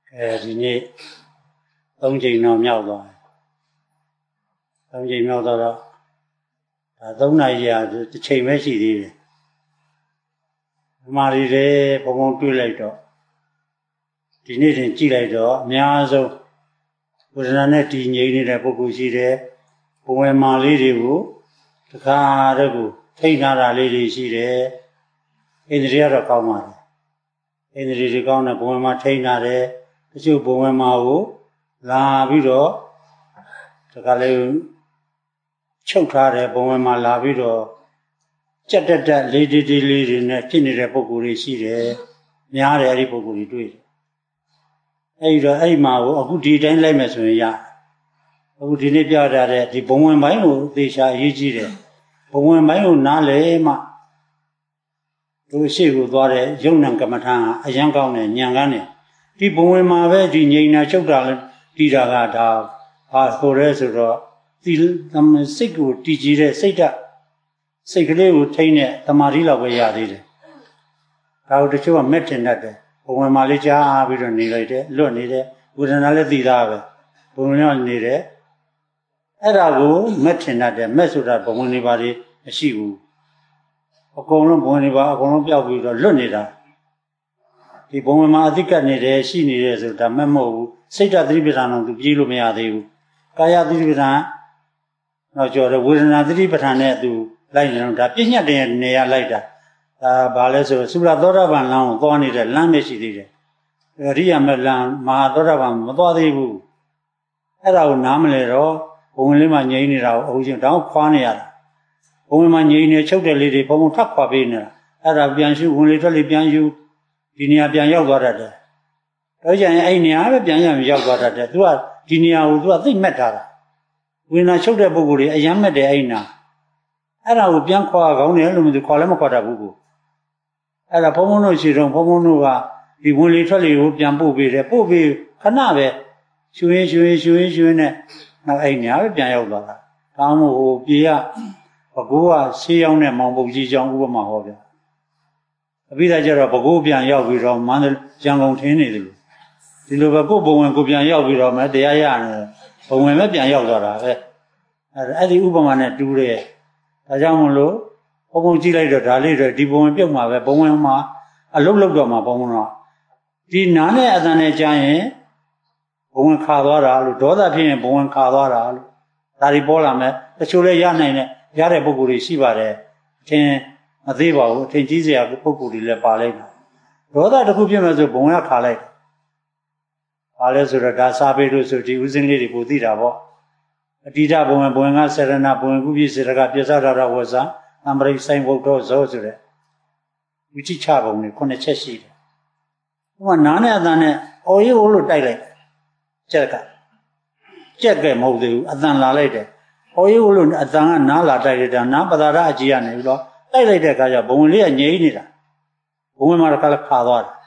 ဒီနေ့3ချိန်တော့မြောက်သွားတယ်3ချိန်မြောက်တော့ဒါ3နာရီရာတစ်ချိန်ပဲရှိသေးတယ်ဒီမှာတွေဘုံဘုံတွေ့လိုက်တော့ဒီနေ့တင်ကြည့်လိုက်တော့အများဆုံးဝေဒနာနဲ့တည်ငြိမ်နေတဲ့ပုဂ္ဂိုလ်ရှိတယ်ဘဝမာလေးတွေကိုတခါတည်းကိုထိတ်ထားတာလေးတွေရှိတယ်ဣန္ဒြေကတော့ကောင်းပါတယ်ဣန္ဒြေတွေကောင်းတဲ့ဘဝမာထိတ်ထားတယ်တချို့ဘဝမာကိုလာပြီးတော့တခါလေးချုပ်ထားတယ်ဘဝမာလာပြီးတော့ကြက်တက်လေးလေးတွေနဲ့ဖြစ်နေတဲ့ပုဂ္ဂိုလ်တွေရှိတယ်များတယ်အဲ့ဒီပုဂ္ဂိုလ်တွေတွေ့တယ်အဲ့တော့အဲ့မှာကိုအခုဒီတိုင်းလိုက်မယ်ဆိုရင်ရအခုဒီနေ့ပြထားတဲ့ဒီဘုံဝင်ပိုင်းကိုသေချာအရေးကြီးတယ်ဘုံဝင်ပိုင်းကိုနားလေမှတို့ရှိကိုသွားတဲ့ယုံနံကမ္မထာအရန်ကောင်းတယ်ညံကန်းတယ်ဒီဘုံဝင်မှာပဲဒီငြိမ်နာချုပ်တာလဲတည်တာကဒါဟာဆိုရဲဆိုတော့ဒီစိတ်ကိုတည်ကြည်တဲ့စိတ်ကလေးကိုထိန်းတဲ့တမာတိလောက်ပဲရသေးတယ်ဒါကိုတချို့ကမက်တင်တတ်တယ်ဘုံဝင်မှာလေးကြားပြီးတော့နေလိုက်တယ်လွတ်နေတယ်ဝေဒနာလည်းသိတာပဲဘုံဝင်ရောက်နေတယ်အဲ့ဒါကိုမက်တင်တတ်တယ်မက်ဆိုတာဘုံဝင်နေပါလေမရှိဘူးအကုန်လုံးဘုံဝင်နေပါအကုန်လုံးပျောက်ပြီးတော့လွတ်နေတာဒီဘုံဝင်မှာအသိကတ်နေတယ်ရှိနေတယ်ဆိုတာမက်မဟုတ်ဘူးစိတ်ဓာတ်သတိပဋ္ဌာန်တော့သူပြေးလို့မရသေးဘူးကာယသတိပဋ္ဌာန်တော့ကျော်တယ်ဝေဒနာသတိပဋ္ဌာန်နဲ့သူလိုက်နေတော့ဒါပြည့်ညတ်တဲ့နေရာလိုက်တာဒါဘာလဲဆိုသုရသောတာပန်လမ်းကိုသွားနေတဲ့လမ်းပဲရှိသေးတယ်အရိယာမလမ်းမဟာသောတာပန်မသွားသေးဘူးအဲ့ဒါကိုနားမလဲတော့ဘုံဝင်လေးမှငြိမ်းနေတာကိုအခုချင်းတောင်းခွာနေရတာဘုံဝင်မှငြိမ်းနေချုပ်တဲ့လေးတွေဘုံဘုံထပ်ခွာပေးနေတာအဲ့ဒါပြန်ရှုဝင်လေးထွက်လေးပြန်ရှုဒီနေရာပြန်ရောက်သွားတတ်တယ်တော့ကြရင်အဲ့နေရာပဲပြန်ရောက်သွားတတ်တယ်သူကဒီနေရာကိုသူကသိမက်ထားတာဝိညာဉ်ချုပ်တဲ့ပုဂ္ဂိုလ်တွေအယမ်းမက်တယ်အဲ့နာအဲ့ဒါကိုပြန်ခွာကောင်းတယ်လို့မသိခွာလည်းမခွာတတ်ဘူးကိုအဲ့ဒါဘုံဘုံတို့ရှိတော့ဘုံဘုံတို့ကဒီဝင်လေထွက်လေကိုပြန်ပို့ပေးတယ်ပို့ပေးခဏပဲရှူရင်းနဲ့နောက်အဲ့ညာပဲပြန်ရောက်သွားတာဒါမှမဟုတ်ပြေရဘကိုးကဆေးရောက်တဲ့မောင်ပုတ်ကြီးကြောင့်ဥပမာဟောဗျာအပိဓာကျတော့ဘကိုးပြန်ရောက်ပြီးတော့မန္တရန်ကုန်ထင်းနေတယ်ဒီလိုပဲကိုယ်ဘုံဝင်ကိုပြန်ရောက်ပြီးတော့မတရားရနေဘုံဝင်ပဲပြန်ရောက်သွားတာပဲအဲ့ဒီဥပမာနဲ့တူတယ်ဒါကြောင့်မလို့ဘုံကြည့်လိုက်တော့ဒါလေးတွေဒီဘုံဝင်ပြုတ်မှာပဲဘုံဝင်မှာအလုတ်လောက်တော့မှာဘုံဝင်တော့ဒီနားနဲ့အသံနဲ့ကြားရင်ဘုံဝင်ခါသွားတာလို့ဒေါသဖြစ်ရင်ဘုံဝင်ခါသွားတာလို့ဒါတွေပေါ်လာမယ်တချို့လည်းရနိုင်တဲ့ရတဲ့ပုဂ္ဂိုလ်တွေရှိပါတယ်အထင်မသေးပါဘူးအထင်ကြီးစရာပုဂ္ဂိုလ်တွေလည်းပါလိုက်တာဒေါသတစ်ခုဖြစ်မယ်ဆိုဘုံဝင်ခါလိုက်ပါလဲဆိုတော့ဒါစာပေလို့ဆိုဒီဥစဉ်လေးတွေပိုသိတာပေါ့အတိဒဘုံဝင်ကဆရဏဘုံကုပိစေတကပြစ္ဆဒရဝဇာအမရိဆိုင်ဘုဒ္ဓဇောဆိုတဲ့ဝိချိချဘုံတွေ9ချက်ရှိတယ်ဥပမာနားနဲ့အသံနဲ့အော်ရိုးလို့တိုက်လိုက်ကြက်ကဲမဟုတ်သေးဘူးအသံလာလိုက်တယ်အော်ရိုးလို့အသံကနားလာတိုက်လိုက်တာနားပဒါရအကြီးကနေပြီးတော့တိုက်လိုက်တဲ့အခါကျဘုံဝင်လေးကငြိမ့်နေတာဘုံဝင်မှာတစ်ခါလည်းခါသွားတယ်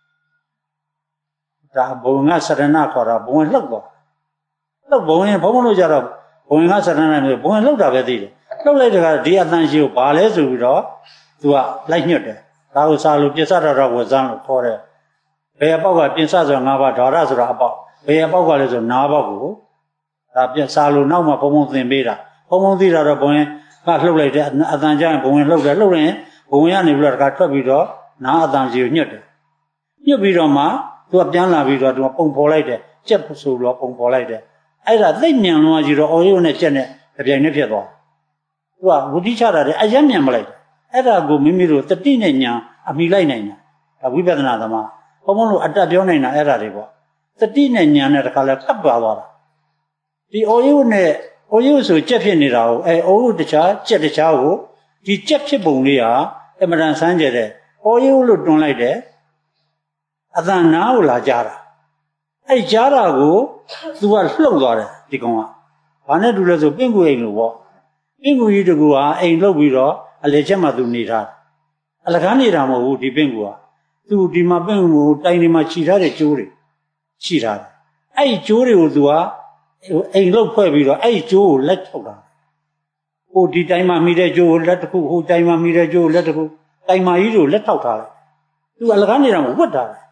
ဒါဘုံကစရဏခေါ်တာဘုံလှုပ်သွားလှုပ်ဘုံရင်ဘုံလို့ကြတော့ဘုံကစရဏနဲ့ဘုံလှုပ်တာပဲသိတယ်လှုပ်လိုက်တဲ့အခါဒီအတန်ရှိကိုဘာလဲဆိုပြီးတော့သူကလိုက်ညွတ်တယ်ဒါကိုစာလို့ပြစ္ဆဒရဝဇန်လို့ခေါ်တယ်ဘယ်အပေါက်ကပြစ္ဆဆိုတာ၅ပါးဓာရဆိုတာအပေါက်ဘယ်အပေါက်ကလဲဆိုနားပေါက်ကိုဒါပြစာလို့နောက်မှဘုံသင်ပေးတာဘုံသိတာတော့ဘုံရင်ကလှုပ်လိုက်တဲ့အတန်ကျရင်ဘုံရင်လှုပ်တယ်လှုပ်ရင်ဘုံရနေပြီးတော့တခါထွက်ပြီးတော့နားအတန်ရှိကိုညွတ်တယ်ညွတ်ပြီးတော့မှသူကပြန်လာပြီးတော့သူကပုံဖော်လိုက်တယ်ကြက်ဆိုတော့ပုံဖော်လိုက်တယ်အဲ့ဒါသိမြန်လွန်ကြီးတော့အော်ရိုးနဲ့ကြက်နဲ့ကြပြိုင်နဲ့ဖြစ်သွားသူကဝိတိချတာတဲ့အယံမြန်မလိုက်အဲ့ဒါကိုမိမိတို့တတိနဲ့ညာအမိလိုက်နိုင်တာဒါဝိပဿနာသမားဘုံဘုံလို့အတတ်ပြောနိုင်တာအဲ့ဒါတွေပေါ့တတိနဲ့ညာနဲ့တခါလဲကပ်ပါသွားတာဒီအော်ရိုးနဲ့အော်ရိုးဆိုကြက်ဖြစ်နေတာကိုအော်ရိုးတခြားကြက်တခြားကိုဒီကြက်ဖြစ်ပုံလေးဟာအမှန်တန်ဆန်းကျတဲ့အော်ရိုးလို့တွန်းလိုက်တယ်အသံနာကိုလာကြားတာအဲ့ကြားတာကိုသူကလှုပ်သွားတယ်ဒီကောင်ကဘာနဲ့တူလဲဆိုပင့်ကူအိမ်လို့ပေါ့ပင့်ကူကြီးတကူကအိမ်လှုပ်ပြီးတော့အလေချက်မှသူနေထားတယ်အလကားနေတာမဟုတ်ဘူးဒီပင့်ကူကသူဒီမှာပင့်ကူကိုတိုင်ဒီမှာခြိထားတဲ့ကျိုးတွေခြိထားတယ်အဲ့ကျိုးတွေကိုသူကအိမ်လှုပ်ဖွဲ့ပြီးတော့အဲ့ကျိုးကိုလက်ထုတ်တာဟိုဒီတိုင်မှာမိတဲ့ကျိုးကိုလက်တစ်ခုဟိုတိုင်မှာမိတဲ့ကျိုးကိုလက်တစ်ခုတိုင်မှာကြီးကိုလက်ထောက်ထားတယ်သူအလကားနေတာမဟုတ်ဝတ်ထားတယ်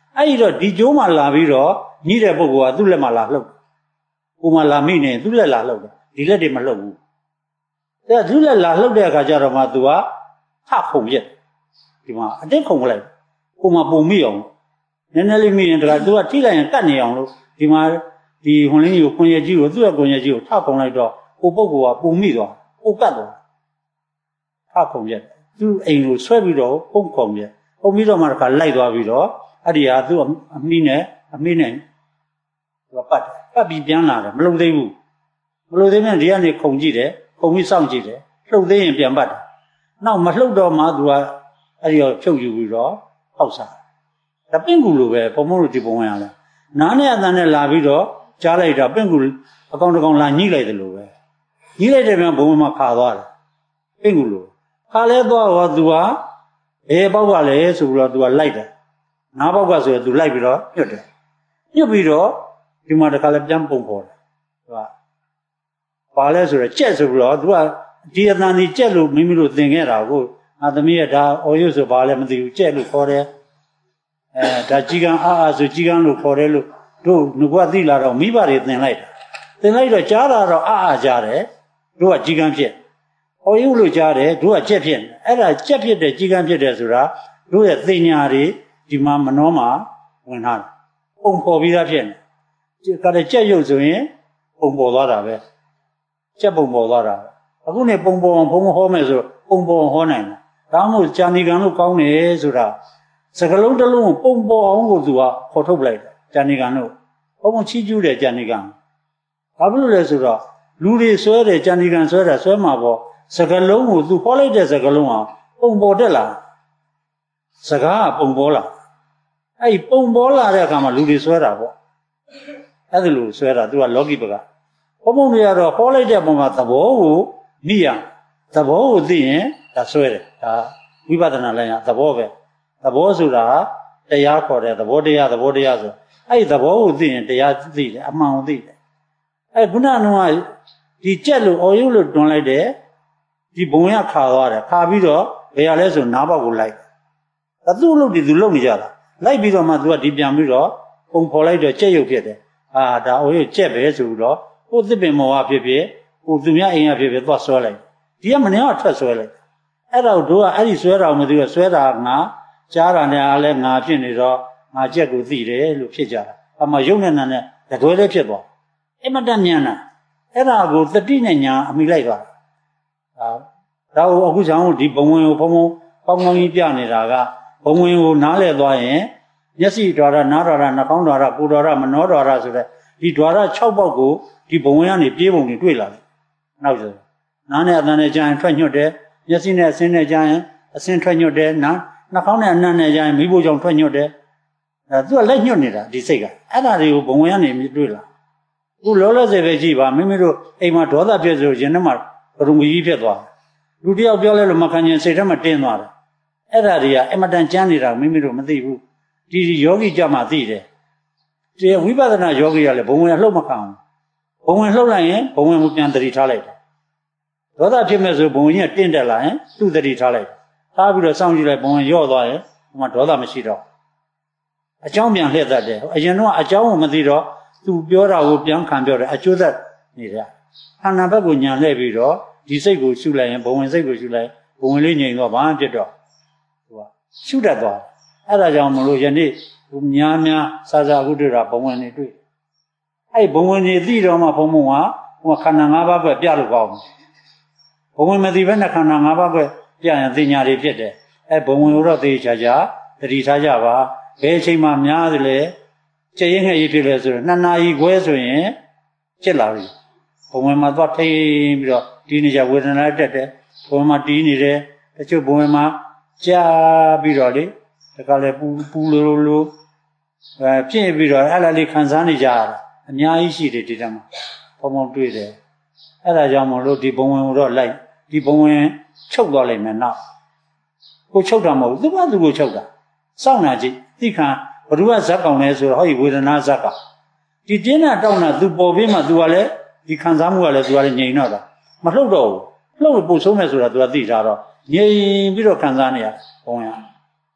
အဲ့တော့ဒီကျိုးမှလာပြီးတော့ညှိတဲ့ပုဂ္ဂိုလ်ကသူ့လက်မှလာလှုပ်ကိုမှလာမိနေသူ့လက်လာလှုပ်တယ်ဒီလက်တွေမလှုပ်ဘူးအဲ့သူ့လက်လာလှုပ်တဲ့အခါကျတော့မှ तू ကထခုံပြက်ဒီမှာအတင်းခုံလိုက်ကိုမှပုံမိအောင်နည်းနည်းလေးမိရင်တခါ तू ကထိလိုက်ရင်ကတ်နေအောင်လို့ဒီမှာဒီဟွန်လင်းကြီးကိုခွန်ရကြီးကိုသူ့ရဲ့ခွန်ရကြီးကိုထခုံလိုက်တော့ကိုပုဂ္ဂိုလ်ကပုံမိသွားကိုကတ်သွားထခုံပြက်သူ့အိမ်ကိုဆွဲပြီးတော့ပုံခုံပြက်ပုံပြီးတော့မှတခါလိုက်သွားပြီးတော့အဲ့ဒီဟာသူ့အမိနဲ့သူကပတ်ပြီးပြန်လာတယ်မလုံသေးဘူးမလုံသေးရင်ဒီကနေခုံကြည့်တယ်ခုံပြီးစောင့်ကြည့်တယ်လှုပ်သေးရင်ပြန်ပတ်တယ်နောက်မလှုပ်တော့မှသူကအဲ့ဒီတော့ဖြုတ်ယူပြီးတော့ဟောက်စားဒါပင့်ကူလိုပဲဘုံမို့လို့ဒီဘုံဝင်ရလဲနားနဲ့အတန်နဲ့လာပြီးတော့ကြားလိုက်တာပင့်ကူအကောင်တကောင်လာညှိလိုက်တယ်လို့ပဲညှိလိုက်တဲ့ပြန်ဘုံဝင်မှာခါသွားတယ်ပင့်ကူလိုခါလဲသွားတော့သူကဘယ်ပေါက်ကလဲဆိုပြီးတော့သူကလိုက်တယ်ငါးပေါက်ကဆိုရင်သူလိုက်ပြီးတော့ညှတ်တယ်ညှတ်ပြီးတော့ဒီမှာတခါလဲပြန်ပုံပေါ်တယ်သူကပါလဲဆိုတော့ကြက်ဆိုပြီးတော့သူကဒီအတန်ကြီးကြက်လို့မိမိတို့သင်ခဲ့တာကိုအာသမီးရဲ့ဒါအော်ရွဆိုပါလဲမသိဘူးကြက်လို့ခေါ်တယ်ဒါကြီးကန်းအားဆိုကြီးကန်းလို့ခေါ်တယ်လို့တို့ငကွသိလာတော့မိဘတွေသင်လိုက်တော့ကြားတာတော့အားကြားတယ်တို့ကကြီးကန်းဖြစ်အော်ရွလို့ကြားတယ်တို့ကကြက်ဖြစ်အဲ့ဒါကြက်ဖြစ်တယ်ကြီးကန်းဖြစ်တယ်ဆိုတာတို့ရဲ့သိညာတွေဒီမှာမနှောမှာဝင်ထားတယ်ပုံပေါ်ပြီးသားဖြစ်နေကတည်းကကြက်ရုပ်ဆိုရင်ပုံပေါ်သွားတာပဲကြက်ပုံပေါ်သွားတာအခုနေပုံပေါ်အောင်ဘုံဟောမယ်ဆိုပုံပေါ်ဟောနိုင်တယ်ဒါမှမဟုတ်ကြာနေကံလို့ကောင်းတယ်ဆိုတာစကလုံးတစ်လုံးကိုပုံပေါ်အောင်ကိုသူကခေါ်ထုတ်ပလိုက်တယ်ကြာနေကံလို့ဘုံချီးကျူးတယ်ကြာနေကံဘာဖြစ်လို့လဲဆိုတော့လူတွေဆွဲတယ်ကြာနေကံဆွဲတာဆွဲမှာပေါ့စကလုံးကိုသူခေါ်လိုက်တဲ့စကလုံးဟာပုံပေါ်တက်လာစကားကပုံပေါ်လာအဲ့ပုံပေါ်လာတဲ့အခါမှာလူတွေဆွဲတာပေါ့အဲ့ဒါလိုဆွဲတာသူကလောကီဘကဘုံတွေကတော့ခေါ်လိုက်တဲ့ပုံမှာသဘောကိုမိရသဘောကိုသိရင်ဒါဆွဲတယ်ဒါဝိပဿနာလိုင်းကသဘောပဲသဘောဆိုတာတရားခေါ်တယ်သဘောတရားဆိုအဲ့ဒီသဘောကိုသိရင်တရားသိတယ်အမှန်ကိုသိတယ်အဲ့ခုနကဒီကြက်လို့အော်ရုပ်လို့တွန်းလိုက်တယ်ဒီဘုံရခါသွားတယ်ခါပြီးတော့ဘယ်ရလဲဆိုနားပေါက်ကိုလိုက်တယ်သူ့လို့ဒီသူလုံနေကြတာလိုက်ပြီးတော့မှသူကဒီပြန်ပြီးတော့ပုံဖော်လိုက်တော့ကြက်ရုပ်ဖြစ်တယ်ဒါအော်ရုပ်ကြက်ပဲဆိုပြီးတော့ကိုသစ်ပင်မောဟဖြစ်ဖြစ်ကိုသူများအိမ်ရဖြစ်ဖြစ်သွားဆွဲလိုက်ဒီကမနေကထွက်ဆွဲလိုက်အဲ့တော့တို့ကအဲ့ဒီဆွဲတာမသိတော့ဆွဲတာငါကြားတာနဲ့အားလဲငါဖြစ်နေတော့ငါကြက်ကိုသိတယ်လို့ဖြစ်ကြတာအမှရုပ်နဲ့နာနဲ့တကွဲလေးဖြစ်သွားအမတန်မြန်တာအဲ့ဒါကိုတတိနဲ့ညာအမိလိုက်သွားဒါကိုအခုကြောင့်ဒီဘုံဝင်ကိုဘုံပေါင်းကောင်းကြီးပြနေတာကဘုံဝင်ကိုနားလဲသွားရင်မျက်စိဓာရနားဓာရနှာခေါင်းဓာရကိုယ်ဓာရမနောဓာရဆိုတဲ့ဒီဓာရ6ပေါက်ကိုဒီဘုံဝင်ကနေပြေးပုံတွေတွေ့လာတယ်နောက်ဆိုနားနဲ့အသံနဲ့ကြားရင်ထွက်ညွတ်တယ်မျက်စိနဲ့အဆင်းနဲ့ကြားရင်အဆင်းထွက်ညွတ်တယ်နှာခေါင်းနဲ့အနံ့နဲ့ကြားရင်မိဖို့ကြောင့်ထွက်ညွတ်တယ်သူကလက်ညွတ်နေတာဒီစိတ်ကအဲ့ဒါတွေကိုဘုံဝင်ကနေတွေ့လာအခုလောလောဆယ်ပဲကြည့်ပါမိမိတို့အိမ်မှာဒေါသဖြစ်ဆိုရင်ထဲမှာဘရုံကြီးဖြစ်သွားလူတယောက်ပြောလဲလို့မခံရင်စိတ်ထဲမှာတင်းသွားတယ်အဲ့ဒါတွေကအမတန်ကြမ်းနေတာမိမိတို့မသိဘူးဒီယောဂီကြမှာသိတယ်ဒီဝိပဿနာယောဂီကလည်းဘုံဝင်လှုပ်မခံဘူးဘုံဝင်လှုပ်လိုက်ရင်ဘုံဝင်ကိုပြန်တတိထားလိုက်တယ်ဒေါသဖြစ်မဲ့ဆိုဘုံဝင်ကြီးကတင်းတက်လာရင်သူ့တတိထားလိုက်ထားပြီးတော့စောင့်ကြည့်လိုက်ဘုံဝင်ရော့သွားရင်ဟိုမှာဒေါသမရှိတော့အကြောင်းပြန်လှည့်တတ်တယ်အရင်တော့အကြောင်းကိုမသိတော့သူပြောတာကိုပြန်ခံပြောတယ်အကျိုးသက်နေတာခန္ဓာဘက်ကိုညာလှည့်ပြီးတော့ဒီစိတ်ကိုရှုလိုက်ရင်ဘုံဝင်စိတ်ကိုရှုလိုက်ဘုံဝင်လေးငြိမ်တော့ဘာမှဖြစ်တော့သူကရှုတတ်သွားအဲ့ဒါကြောင့်မလို့ယနေ့များစာအခုတွေ့တာဘုံဝင်နေတွေ့အဲ့ဘုံဝင်နေသိတော့မှဘုံကခန္ဓာ၅ပါးပဲပြလို့ကောင်းဘုံဝင်မသိဘဲနဲ့ခန္ဓာ၅ပါးပဲပြရင်သိညာတွေဖြစ်တယ်အဲ့ဘုံဝင်တော့သိချာချာတတိထားကြပါဘယ်အချိန်မှများသလဲကြည်ရင်ငှက်ရေးဖြစ်လဲဆိုတော့2 နာရီခွဲဆိုရင်ဖြစ်လာပြီဘုံဝင်မှာသွားထိပြီးတော့တီးနေကြဝေဒနာတက်တယ်ဘုံမှာတီးနေတယ်တချို့ဘုံဝင်မှာကြာပြီးတော့လေတခါလေပူလိုဖြစ်ပြီးတော့အဲ့လာလေးခံစားနေကြရတာအများကြီးရှိတယ်ဒီတည်းမှာဘုံတွေ့တယ်အဲ့ဒါကြောင့်မလို့ဒီဘုံဝင်ကိုတော့လိုက်ဒီဘုံဝင်ချုပ်သွားလိုက်မယ်နောက်ကိုချုပ်တာမဟုတ်ဘူးသူကိုချုပ်တာစောင့်နာကြည့်သိခံဘ누구ကဇက်ကောင်လဲဆိုတော့ဟောဒီဝေဒနာဇက်ကဒီတင်းတာတောက်တာသူပေါ်ပြီးမှသူကလည်းဒီခံစားမှုကလည်းသူကလည်းငြိမ်တော့တာမလှုပ်တော့ဘူးလှုပ်လို့ပို့ဆုံးမယ်ဆိုတာသူကသိထားတော့ငြိမ်ပြီးတော့ခံစားနေရဘုံရ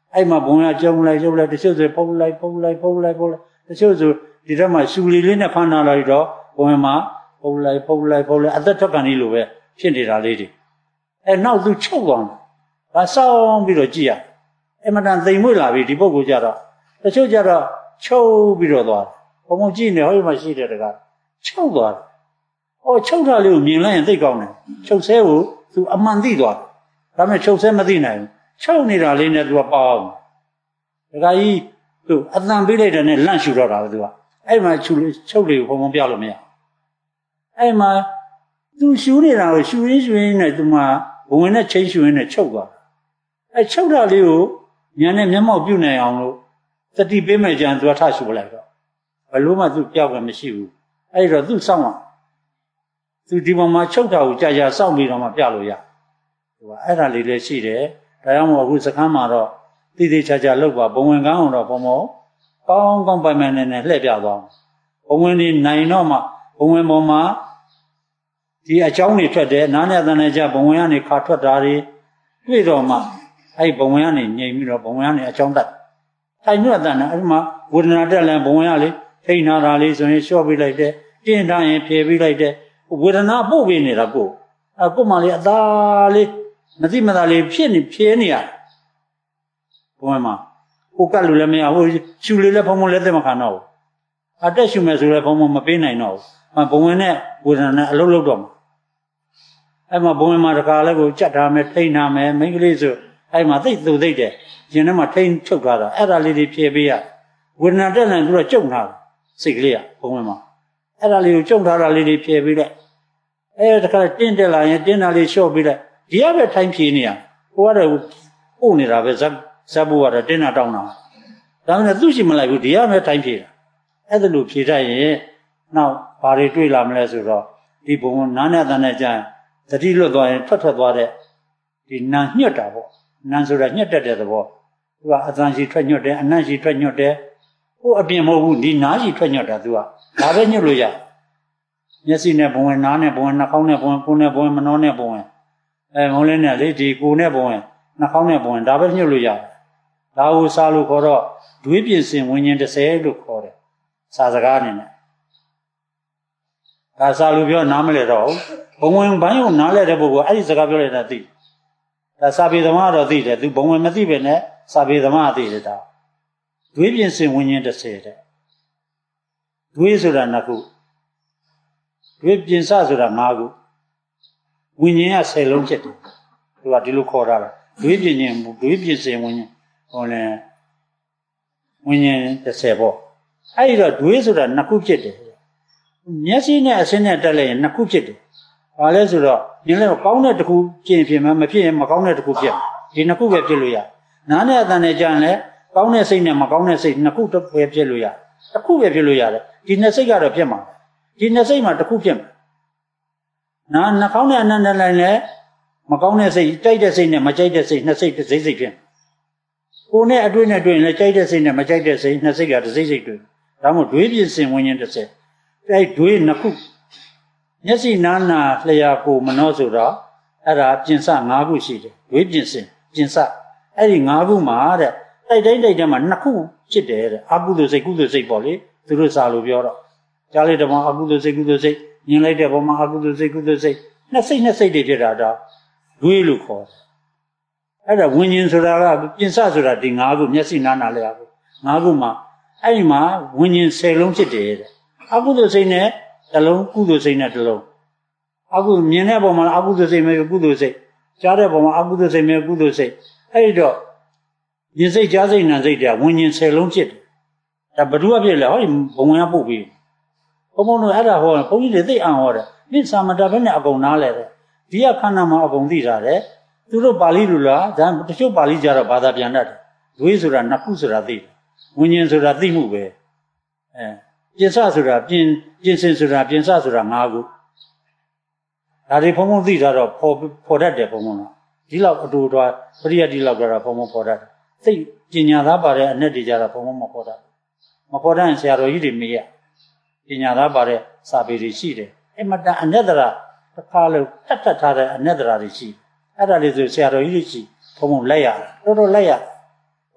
အဲ့မှာဘုံကကျုံလိုက်တချို့ဆိုဖုံးလိုက်တချို့ဆိုဒီတော့မှရှူလီလေးနဲ့ဖမ်းလာလိုက်တော့ဘုံမှာဖုံးလိုက်အသက်ထွက်ကန်လေးလိုပဲဖြစ်နေတာလေးတွေအဲ့နောက်သူချုပ်သွားတယ်ဒါဆောင်းပြီးတော့ကြည့်ရအမှန်တန်သိမ်မွေ့လာပြီဒီပုဂ္ဂိုလ်ကြတော့တချို့ကြတော့ချုပ်ပြီးတော့သွားတယ်ဘုံကြည့်နေဟိုမှာရှိတဲ့တကားချုပ်သွားတယ်ချုပ်တာလေးကိုမြင်လိုက်ရင်သိကောင်းတယ်ချုပ်ဆဲကိုသူအမှန်သိသွားတယ်ဒါပေမဲ့ချုပ်ဆဲမသိနိုင်ဘူးချုပ်နေတာလေးနဲ့သူကပေါအောင်ဒကာကြီးသူအတန်ပေးလိုက်တဲ့နဲ့လန့်ရှူတော့တာပဲသူကအဲ့မှာချုပ်လေးကိုဘုံပြလို့မရအဲ့မှာသူရှူနေတာကိုရှူရင်းနဲ့သူမှဘဝင်နဲ့ချိန်ရှူရင်းနဲ့ချုပ်သွားအဲ့ချုပ်တာလေးကိုညာနဲ့မျက်မှောက်ပြုတ်နိုင်အောင်လို့တတိပေးမယ်ကြံသူကထရှူပလိုက်တော့ဘလို့မှသူပြောက်ကမရှိဘူးအဲ့တော့သူစောင့်အောင်သူဒီပေါ်မှာချုပ်တာကိုကြာစောင့်ပြီးတော့မှပြလို့ရသူကအဲ့ဒါလေးလည်းရှိတယ်ဒါကြောင့်မို့အခုစခန်းမှာတော့တိတိကျကျလောက်ပါဘဝင်ကောင်းအောင်တော့ဘုံမောကောင်းပိုင်မယ်နဲ့လှည့်ပြသွားဘဝင်ဒီနိုင်တော့မှဘဝင်ပေါ်မှာဒီအကြောင်းတွေထွက်တယ်နားနဲ့အသံနဲ့ကြဘဝင်ကနေခါထွက်တာတွေတွေ့တော့မှအဲ့ဘဝင်ကနေငြိမ်ပြီးတော့ဘဝင်ကနေအကြောင်းတက်ထိုင်ညွတ်အသံနဲ့အဲ့မှာဝေဒနာတက်လဲဘဝင်ကလေထိန်းထားတာလေးဆိုရင်လျှော့ပေးလိုက်တယ်တင်းထားရင်ဖြေပေးလိုက်တယ်ဝေဒနာပို့ပေးနေတာကိုမှလေအသာလေးမသိမသာလေးဖြေနေရဘဝင်မှာကိုကလူလည်းမရဟိုရှူလေးလည်းဘုံလည်းသက်မခံတော့ဘူးအတက်ရှူမယ်ဆိုလည်းဘုံမပေးနိုင်တော့ဘူးဘဝင်နဲ့ဝေဒနာနဲ့အလုံးလုံးတော့မှာအဲ့မှာဘဝင်မှာတခါလဲကိုကြက်ထားမယ်ထိန်းထားမယ်မိန်းကလေးဆိုအဲ့မှာသိတယ်ရင်ထဲမှာထိန်းချုပ်ထားတာအဲ့ဒါလေးတွေဖြေပေးရဝေဒနာတက်နေသူကကြုံထားတယ်စိတ်ကလေးကဘဝင်မှာအဲ့ဒါလေးကိုကြုံထားတာလေးတွေဖြေပေးလိုက်တခါတင်းတက်လာရင်တင်းတာလေးလျှော့ပေးလိုက်ဒီကပဲထိုင်းဖြေနေရဟိုကတော့ပို့နေတာပဲဇက်ဖို့ကတော့တင်းတာတောင်းတာဒါမှမဟုတ်သူ့ရှိမလိုက်ဘူးဒီကပဲထိုင်းဖြေတာအဲ့ဒါလိုဖြေတတ်ရင်နောက်ဘာတွေတွေ့လာမလဲဆိုတော့ဒီဘုံနားနဲ့တန်နဲ့ကြာသတိလွတ်သွားရင်ထွက်သွားတဲ့ဒီနာညှက်တာပေါ့နာဆိုတာညှက်တတ်တဲ့သဘောသူကအသံရှိထွက်ညှက်တယ်အနံ့ရှိထွက်ညှက်တယ်ဟိုအပြင်မဟုတ်ဘူးဒီနားရှိထွက်ညှက်တာသူကဒါပဲညှက်လို့ရမျက်စိနဲ့ဘုံဝင်နားနဲ့ဘုံဝင်နှာခေါင်းနဲ့ဘုံဝင်ကိုယ်နဲ့ဘုံဝင်မနှောနဲ့ဘုံဝင်မုံလေးနဲ့လေဒီကိုယ်နဲ့ဘုံဝင်နှာခေါင်းနဲ့ဘုံဝင်ဒါပဲညှက်လို့ရတယ်ဒါကိုစားလို့ခေါ်တော့ဒွေးပြင်စင်ဝิญဉ်30လို့ခေါ်တယ်စာစကားအနေနဲ့ဒါစားလို့ပြောနားမလဲတော့ဘုံဝင်ဘိုင်းကိုနားလဲတဲ့ပုဂ္ဂိုလ်အဲ့ဒီစကားပြောလိုက်တာသိဒါစာပေသမားတော့သိတယ်သူဘုံဝင်မသိပဲနဲ့စာပေသမားသိတယ်ဒါဒွေးပြင်စင်ဝิญဉ်30တဲ့ဒွေးဆိုတာ2ခုဒွေးပြင်စဆိုတာ5ခုဝิญဉ်က10လုံးဖြစ်တယ်သူကဒီလိုခေါ်တာလားဒွေးပြင်စင်ဝิญဉ်ဟောလဲဝิญဉ်30ပေါ့အဲ့ဒီတော့ဒွေးဆိုတာ2ခုဖြစ်တယ်မျက်စိနဲ့အဆင်းနဲ့တက်လိုက်ရင်2ခုဖြစ်တယ်ဘာလဲဆိုတော့ဒီလည်းကောင်းတဲ့တစ်ခုဖြစ်မှမဖြစ်ရင်မကောင်းတဲ့တစ်ခုဖြစ်ဒီ2ခုပဲဖြစ်လို့ရနားနဲ့အသံနဲ့ကြားရင်လည်းကောင်းတဲ့စိတ်နဲ့မကောင်းတဲ့စိတ်2ခုပဲဖြစ်လို့ရတစ်ခုပဲဖြစ်လို့ရတယ်ဒီ2စိတ်ကတော့ဖြစ်မှာဒီ2စိတ်မှာတစ်ခုဖြစ်မှာနှာခေါင်းနဲ့အနံ့နဲ့လိုက်လဲမကောင်းတဲ့စိတ်ကြိုက်တဲ့စိတ်နဲ့မကြိုက်တဲ့စိတ်2စိတ်တစ်စိတ်ဖြစ်ကိုယ်နဲ့အတွေ့နဲ့တွေ့ရင်လည်းကြိုက်တဲ့စိတ်နဲ့မကြိုက်တဲ့စိတ်2စိတ်ကတစ်စိတ်တွေ့ဒါမှမဟုတ်ဒွေးပြင်စင်ဝิญဉ်30အဲ့ဒွေး2ခုမျက်စိနားနာလျှာကိုမနှောဆိုတော့အဲ့ဒါပြင်စ5ခုရှိတယ်ဒွေးပြင်စင်ပြင်စအဲ့ဒီ5ခုမှာတဲ့တိုက်တိုင်းမှာ2ခုဖြစ်တယ်တဲ့အကုသိုလ်စိတ်ကုသိုလ်စိတ်ပေါ့လေသူတို့စာလို့ပြောတော့ကြားလိုက်တော့အကုသိုလ်စိတ်ကုသိုလ်စိတ်မြင်လိုက်တဲ့ပုံမှာအကုသိုလ်စိတ်ကုသိုလ်စိတ်2စိတ်တွေဖြစ်တာတော့ဒွေးလို့ခေါ်တယ်အဲ့ဒါဝิญဉ်ဆိုတာကပြင်စဆိုတာဒီ5ခုမျက်စိနားနာလျှာကို5ခုမှာအဲ့ဒီမှာဝิญဉ်10လုံးဖြစ်တယ်တဲ့အကုသိုလ်စိတ်နဲ့တစ်လုံးကုသိုလ်စိတ်နဲ့တစ်လုံးမြင်တဲ့ပုံမှာအကုသိုလ်စိတ်မျိုးကုသိုလ်စိတ်ကြားတဲ့ပုံမှာအကုသိုလ်စိတ်မျိုးကုသိုလ်စိတ်အဲ့ဒီတော့ဉာဏ်စိတ်ကြားစိတ်နာစိတ်တွေကဝิญဉ်10လုံးဖြစ်တယ်ဒါဘ누구ဖြစ်လဲဟောဒီဘုံဝင်ကပုတ်ပြီးဘုံတို့အဲ့ဒါဟောဘုန်းကြီးတွေသိအံ့ဟောတယ်မြင့်စာမတာဘဲနဲ့အကုန်နားလဲတယ်ဒီကခန္ဓာမှာအကုန်သိတာတဲ့သူတို့ပါဠိလိုလားဒါတချို့ပါဠိကြတော့ဘာသာပြန်တတ်တယ်ဒွေးဆိုတာ2ခုဆိုတာသိတယ်ဝิญဉ်ဆိုတာသိမှုပဲပြင်စဆိုတာပြင်စင်ဆိုတာပြင်စဆိုတာ5ခုဒါတွေဘုံသိတာတော့ဖော်တတ်တယ်ဘုံတော့ဒီလောက်အတူတော်ပရိယတ်ဒီလောက်တော့ဘုံဖော်တတ်တယ်သိပညာသားပါတဲ့အနက်တွေကြတော့ဘုံမဖော်တတ်မဖော်တတ်ရင်ဆရာတော်ကြီးတွေမေးရပညာသားပါတဲ့စာပေတွေရှိတယ်အမတန်အနက်တရာတစ်ခါလို့တတ်ထားတဲ့အနက်တရာတွေရှိအဲ့ဒါလေးဆိုဆရာတော်ကြီးတွေရှိဘုံလိုက်ရတော်တော်လိုက်ရဘ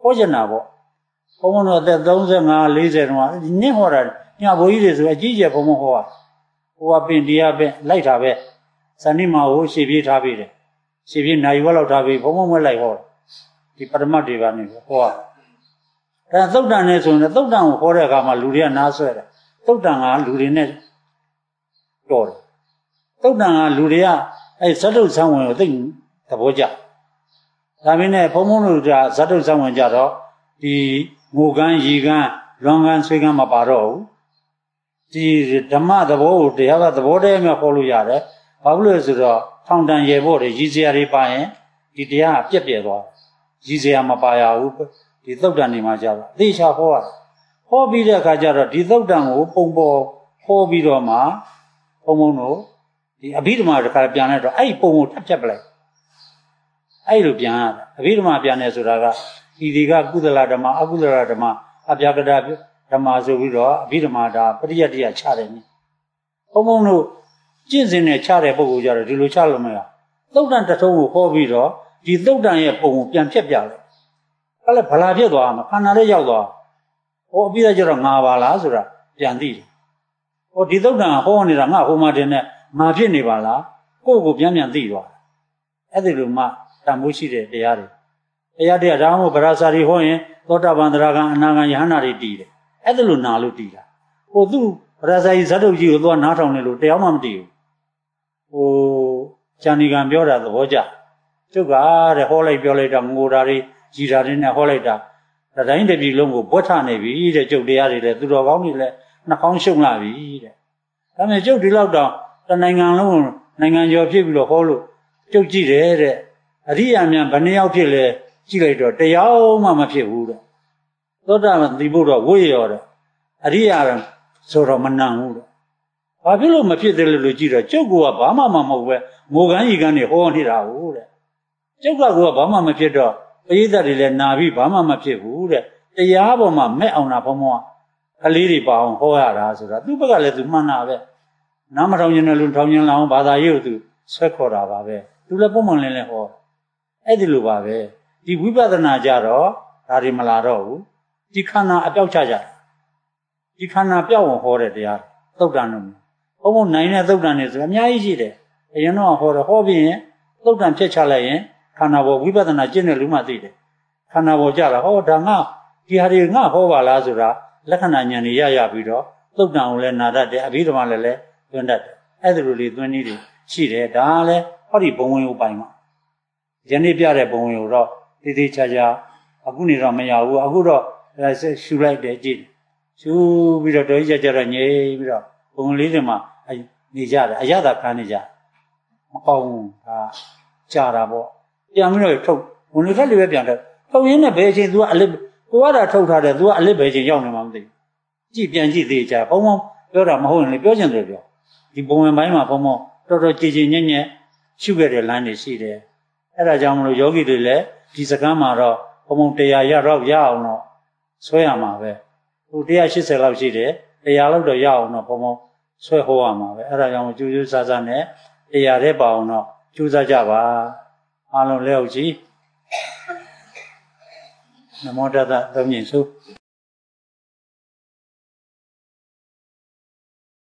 ဟောချင်တာပေါ့ဘုံဘုံတို့အသက်35 40တော့နင့်ဟောတာညဘိုးကြီးတွေဆိုအကြီးကျယ်ဘုံဘုံဟောတာဟိုကပင်တရားပဲလိုက်တာပဲဇဏိမာကိုရှေ့ပြေးထားပြီးတယ်ရှေ့ပြေးနိုင်ဝက်လောက်ထားပြီးဘုံဘုံဝက်လိုက်ဟောဒီပရမတ်တွေကနေဟောဒါသုတ်တန်နဲ့ဆိုရင်သုတ်တန်ကိုဟောတဲ့အခါမှာလူတွေကနားဆွဲတယ်သုတ်တန်ကလူတွေနဲ့တော်တယ်သုတ်တန်ကလူတွေကအဲဇတ်တုဆံဝင်ကိုသိသဘောကျဒါမင်းနဲ့ဘုံဘုံတို့ကဇတ်တုဆံဝင်ကြတော့ဒီငိုကန်းရီကန်းလွန်ကန်းဆွေးကန်းမပါတော့ဘူးဒီဓမ္မသဘောကိုတရားကသဘောတည်းများဟောလို့ရတယ်ဘာဖြစ်လို့လဲဆိုတော့ထောင်တန်ရေဖို့တွေရည်စရာတွေပါရင်ဒီတရားကပြက်ပြဲသွားရည်စရာမပါရဘူးဒီသုတ်တန်နေမှာကြတော့အသေးချာဟောရဟောပြီးတဲ့အခါကျတော့ဒီသုတ်တန်ကိုပုံပေါ်ဟောပြီးတော့မှဘုံဘုံတို့ဒီအဘိဓမ္မာတစ်ခါပြန်လိုက်တော့အဲ့ဒီပုံကိုထပ်ဖြတ်ပလိုက်အဲ့လိုပြန်ရတာအဘိဓမ္မာပြန်တယ်ဆိုတာကဤဒီကကုသလဓမ္မအကုသလဓမ္မအပြာကတာဓမ္မဆိုပြီးတော့အဘိဓမ္မာဒါပရိယတ္တိယချတယ်နိဘုံဘုံတို့ကျင့်စဉ်နဲ့ချတဲ့ပုဂ္ဂိုလ်ကြတော့ဒီလိုချလို့မရသုတ်တန်တထုံးကိုဟောပြီးတော့ဒီသုတ်တန်ရဲ့ပုံကိုပြန်ဖြတ်ပြလိုက်အဲ့လေဗလာဖြစ်သွားမှာခန္ဓာလေးရောက်သွားဟောအပြီးတော့ကျတော့ငါပါလားဆိုတာပြန်သိတယ်ဟောဒီသုတ်တန်ဟောနေတာငါဟိုမှာတင်နဲ့ငါဖြစ်နေပါလားကိုယ့်ကိုပြန်သိသွားအဲ့ဒီလိုမှတန်ဖိုးရှိတဲ့တရားတွေတရားဒါမှမဟုတ်ဗရာစာတွေဟောရင်သောတာပန်သရဂံအနာဂံယဟန္တာတွေတည်တယ်အဲ့ဒါလိုနာလို့တည်တာဟိုသူ့ဗရာစာကြီးဇတ်တုပ်ကြီးကိုသွားနားထောင်နေလို့တရားမှမတည်ဘူးဟိုဇာနီကံပြောတာသဘောကျကျုပ်ကတဲ့ဟောလိုက်ပြောလိုက်တာငိုတာတွေကြီးတာတွေနဲ့ဟောလိုက်တာတတိုင်းတစ်ပြည်လုံးကိုဘွက်ထနေပြီတဲ့ကျုပ်တရားတွေလည်းသူတော်ကောင်းတွေလည်းနှာခေါင်းရှုံလာပြီတဲ့ဒါပေမဲ့ကျုပ်ဒီလောက်တော့တနိုင်ငံလုံးနိုင်ငံကျော်ဖြစ်ပြီးတော့ဟောလို့ကျုပ်ကြည့်တယ်တဲ့အရိယာများဘယ်နှယောက်ဖြစ်လဲကြည့်လိုက်တော့တရားမှမဖြစ်ဘူးတဲ့သောတာပန်သိဖို့တော့ဝိရောတဲ့အရိယာဆိုတော့မနံဘူးတဲ့ဘာဖြစ်လို့မဖြစ်တယ်လို့ကြည့်တော့ကျုပ်ကဘာမှမဟုတ်ပဲငိုကန်းရီကန်းနေဟောနေတာဟုတ်တဲ့ကျုပ်ကဘာမှမဖြစ်တော့ပရိသတ်တွေလည်းနာပြီးဘာမှမဖြစ်ဘူးတဲ့တရားပေါ်မှာမဲ့အောင်တာဘုံဘုံကလေးတွေပါအောင်ဟောရတာဆိုတာသူ့ဘက်ကလည်းသူမှန်တာပဲနားမထောင်ကျင်တဲ့လူထောင်ကျင်လာအောင်ဘာသာရေးကိုသူဆွဲခေါ်တာပါပဲသူလည်းပုံမှန်လင်းလင်းဟောအဲ့ဒီလိုပါပဲဒီဝိပဿနာကြတော့ဒါတွေမလာတော့ဘူးဒီခန္ဓာအပြောက်ချကြဒီခန္ဓာပြောက်အောင်ဟောတဲ့တရားသုတ်တန်တို့ဘုံဘုံနိုင်တဲ့သုတ်တန်တွေဆိုအများကြီးရှိတယ်အရင်တော့ဟောတယ်ဟောပြီးရင်သုတ်တန်ဖြတ်ချလိုက်ရင်ခန္ဓာပေါ်ဝိပဿနာကျင့်တဲ့လူမှသိတယ်ခန္ဓာပေါ်ကြတာဟောဒါငါဒီဟာတွေငါဟောပါလားဆိုတာလက္ခဏာဉာဏ်တွေရပြီးတော့သုတ်တန်ကိုလည်းနာတတ်တယ်အဘိဓမ္မာလည်းသွင်းတတ်တယ်အဲ့ဒီလိုလေးသွင်းနည်းတွေရှိတယ်ဒါလည်းဟောဒီဘုံဝင်ကိုပိုင်မှာယနေ့ပြတဲ့ဘုံဝင်ကိုတော့တည်တည်ချာချာအခုနေတော့မရဘူးအခုတော့ရှူလိုက်တယ်ကြည့်ရှူပြီးတော့တော်ကြီးကြတော့ငြိပြီးတော့ဘုံလေးတွေမှာနေကြတယ်အရသာခံနေကြမကောင်းဘူးဒါကြာတာပေါ့ပြန်ပြီးတော့ထုတ်ဝင်လေထက်လေးပဲပြန်ထုတ်ထုတ်ရင်းနဲ့ဘယ်အချိန် तू ကအလစ်ကိုကတာထုတ်ထားတယ် तू ကအလစ်ဘယ်အချိန်ရောက်နေမှမသိဘူးကြည့်ပြန်ကြည့်သေးကြဘုံဘုံပြောတာမဟုတ်ရင်လေပြောချင်တယ်ပြောဒီဘုံဝင်ပိုင်းမှာဘုံဘုံတော်တော်ကြည်ကြည်ညက်ညက်ရှုခဲ့တဲ့လမ်းတွေရှိတယ်အဲ့ဒါကြောင့်မလို့ယောဂီတွေလည်းဒီစကားမှာတော့ဘုံဘုံ100ရတော့ရအောင်တော့ဆွဲရမှာပဲဟို180လောက်ရှိတယ်100လောက်တော့ရအောင်တော့ဘုံဘုံဆွဲဟောရမှာပဲအဲ့ဒါကြောင့်ကျူးကျူးဆဆနဲ့100တဲ့ပါအောင်တော့ကျူးစားကြပါအားလုံးလက်ဟုတ်ကြီးနမောတတ္တသုံးညင်စု